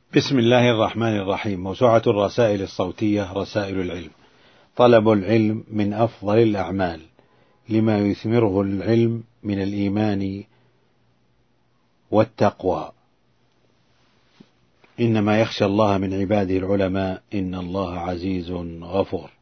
بسم الله الرحمن الرحيم. موسوعة الرسائل الصوتية رسائل العلم. طلب العلم من أفضل الأعمال لما يثمره العلم من الإيمان والتقوى. إنما يخشى الله من عباده العلماء، إن الله عزيز غفور.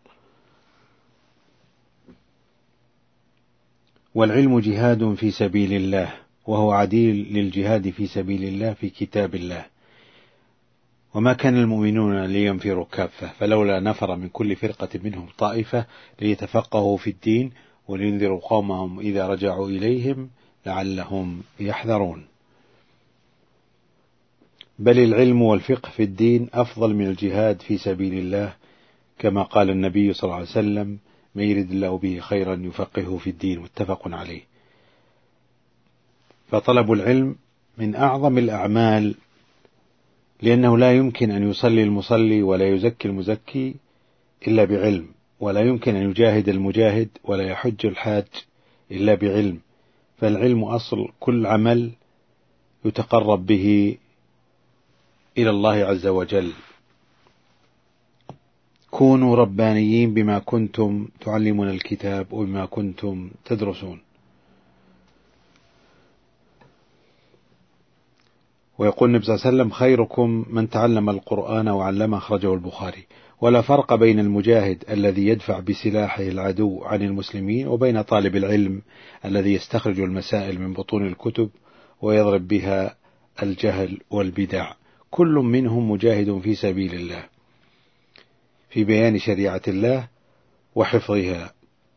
والعلم جهاد في سبيل الله، وهو عديل للجهاد في سبيل الله في كتاب الله. وما كان المؤمنون لينفروا كافة، فلولا نفر من كل فرقة منهم طائفة ليتفقهوا في الدين ولينذروا قومهم إذا رجعوا إليهم لعلهم يحذرون. بل العلم والفقه في الدين أفضل من الجهاد في سبيل الله، كما قال النبي صلى الله عليه وسلم: من يرد الله به خيرا يفقهه في الدين، متفق عليه. فطلب العلم من أعظم الأعمال، لأنه لا يمكن أن يصلي المصلي ولا يزكي المزكي إلا بعلم، ولا يمكن أن يجاهد المجاهد ولا يحج الحاج إلا بعلم. فالعلم أصل كل عمل يتقرب به إلى الله عز وجل. كونوا ربانيين بما كنتم تعلمون الكتاب وبما كنتم تدرسون. ويقول النبي صلى الله عليه وسلم: خيركم من تعلم القرآن وعلمه، أخرجه البخاري. ولا فرق بين المجاهد الذي يدفع بسلاحه العدو عن المسلمين وبين طالب العلم الذي يستخرج المسائل من بطون الكتب ويضرب بها الجهل والبدع. كل منهم مجاهد في سبيل الله في بيان شريعة الله وحفظها.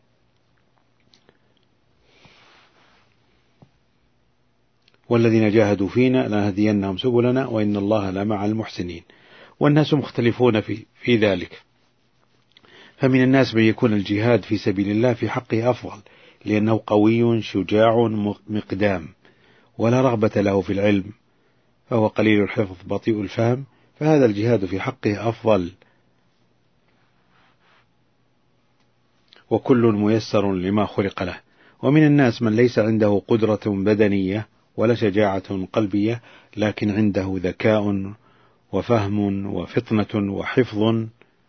والذين جاهدوا فينا لنهدينهم سبلنا وإن الله لمع المحسنين. والناس مختلفون في ذلك، فمن الناس من يكون الجهاد في سبيل الله في حقه أفضل، لأنه قوي شجاع مقدام ولا رغبة له في العلم، فهو قليل الحفظ بطيء الفهم، فهذا الجهاد في حقه أفضل. وكل ميسر لما خلق له. ومن الناس من ليس عنده قدرة بدنية ولا شجاعة قلبية، لكن عنده ذكاء وفهم وفطنة وحفظ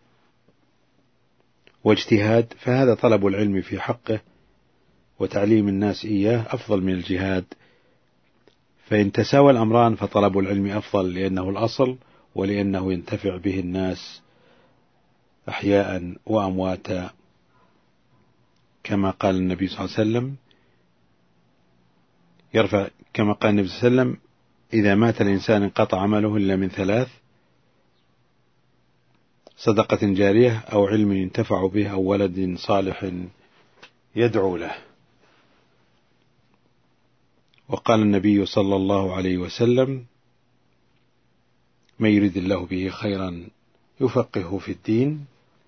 واجتهاد، فهذا طلب العلم في حقه وتعليم الناس إياه أفضل من الجهاد. فإن تساوى الأمران فطلب العلم أفضل، لأنه الأصل ولأنه ينتفع به الناس أحياء وأمواتا، كما قال النبي صلى الله عليه وسلم: كما قال النبي صلى الله عليه وسلم: إذا مات الإنسان انقطع عمله إلا من ثلاث: صدقة جارية أو علم ينتفع به أو ولد صالح يدعو له. وقال النبي صلى الله عليه وسلم: من يريد الله به خيرا يفقهه في الدين.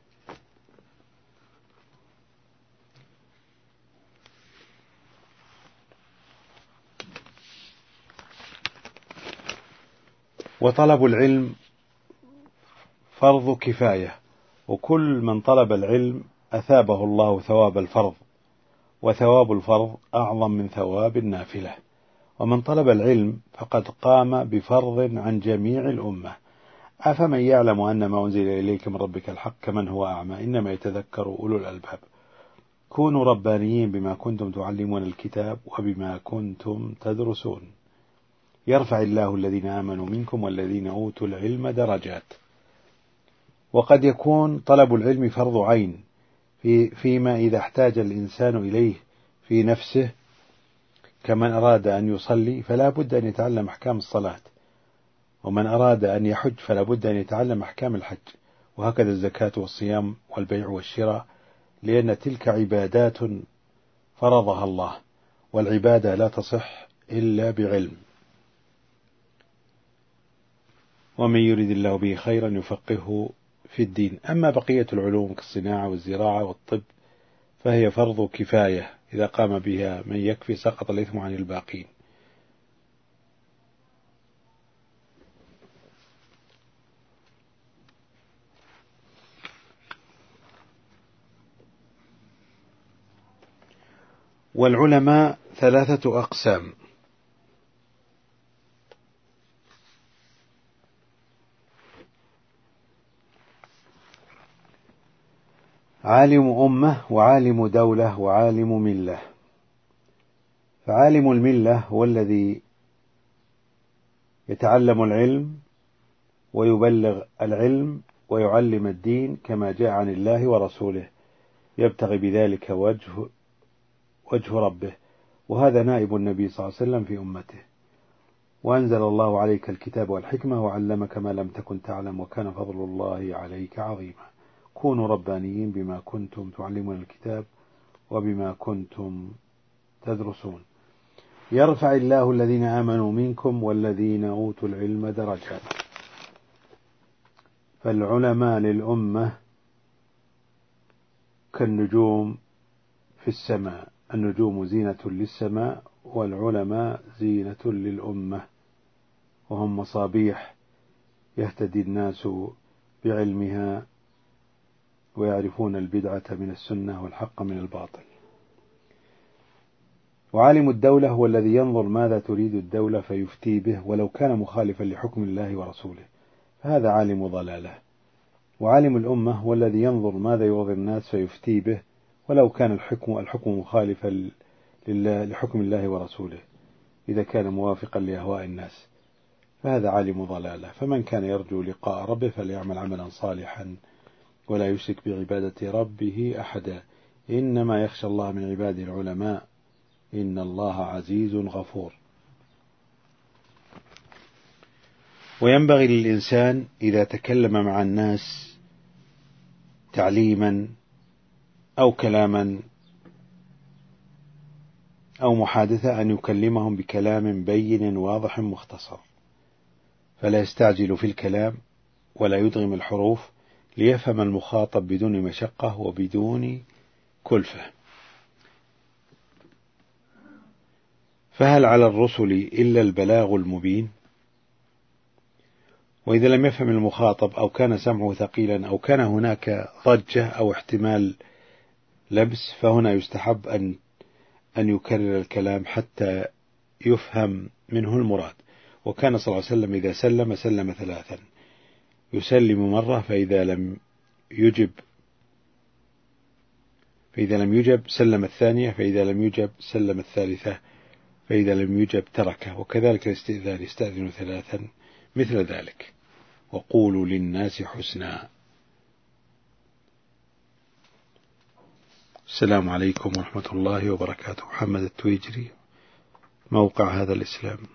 وطلب العلم فرض كفاية، وكل من طلب العلم أثابه الله ثواب الفرض، وثواب الفرض أعظم من ثواب النافلة. ومن طلب العلم فقد قام بفرض عن جميع الأمة. أفمن يعلم أن ما أنزل إليك من ربك الحق كمن هو أعمى، إنما يتذكر أولو الألباب. كونوا ربانيين بما كنتم تعلمون الكتاب وبما كنتم تدرسون. يرفع الله الذين آمنوا منكم والذين أوتوا العلم درجات. وقد يكون طلب العلم فرض عين فيما إذا احتاج الإنسان إليه في نفسه، كمن أراد أن يصلي فلا بد أن يتعلم أحكام الصلاة، ومن أراد أن يحج فلا بد أن يتعلم أحكام الحج، وهكذا الزكاة والصيام والبيع والشراء، لأن تلك عبادات فرضها الله، والعبادة لا تصح إلا بعلم. ومن يريد الله به خيرا يفقهه في الدين. أما بقية العلوم كالصناعة والزراعة والطب فهي فرض كفاية، إذا قام بها من يكفي سقط الإثم عن الباقين. والعلماء ثلاثة أقسام: عالم أمة وعالم دولة وعالم ملة. فعالم الملة هو الذي يتعلم العلم ويبلغ العلم ويعلم الدين كما جاء عن الله ورسوله، يبتغي بذلك وجه ربه، وهذا نائب النبي صلى الله عليه وسلم في أمته. وأنزل الله عليك الكتاب والحكمة وعلمك ما لم تكن تعلم وكان فضل الله عليك عظيما. كونوا ربانيين بما كنتم تعلمون الكتاب وبما كنتم تدرسون. يرفع الله الذين آمنوا منكم والذين أوتوا العلم درجات. فالعلماء للأمة كالنجوم في السماء، النجوم زينة للسماء والعلماء زينة للأمة، وهم مصابيح يهتدي الناس بعلمها ويعرفون البدعة من السنة والحق من الباطل. وعالم الدولة هو الذي ينظر ماذا تريد الدولة فيفتي به ولو كان مخالفا لحكم الله ورسوله، فهذا عالم ضلالة. وعالم الأمة هو الذي ينظر ماذا يرضي الناس فيفتي به ولو كان الحكم مخالفا لحكم الله ورسوله، إذا كان موافقا لأهواء الناس، فهذا عالم ضلالة. فمن كان يرجو لقاء ربه فليعمل عملا صالحا ولا يشرك بعبادة ربه أحدا، إنما يخشى الله من عباده العلماء إن الله عزيز غفور. وينبغي للإنسان إذا تكلم مع الناس تعليما أو كلاما أو محادثة أن يكلمهم بكلام بين واضح مختصر، فلا يستعجل في الكلام ولا يدغم الحروف، ليفهم المخاطب بدون مشقة وبدون كلفة. فهل على الرسل إلا البلاغ المبين؟ وإذا لم يفهم المخاطب أو كان سمعه ثقيلا أو كان هناك ضجة أو احتمال لبس، فهنا يستحب أن يكرر الكلام حتى يفهم منه المراد. وكان صلى الله عليه وسلم إذا سلم ثلاثا، يسلم مرة فإذا لم يجب سلم الثانية، فإذا لم يجب سلم الثالثة، فإذا لم يجب تركه. وكذلك الاستئذان يستأذن ثلاثا مثل ذلك. وقولوا للناس حسنا. السلام عليكم ورحمة الله وبركاته. محمد التويجري، موقع هذا الإسلام.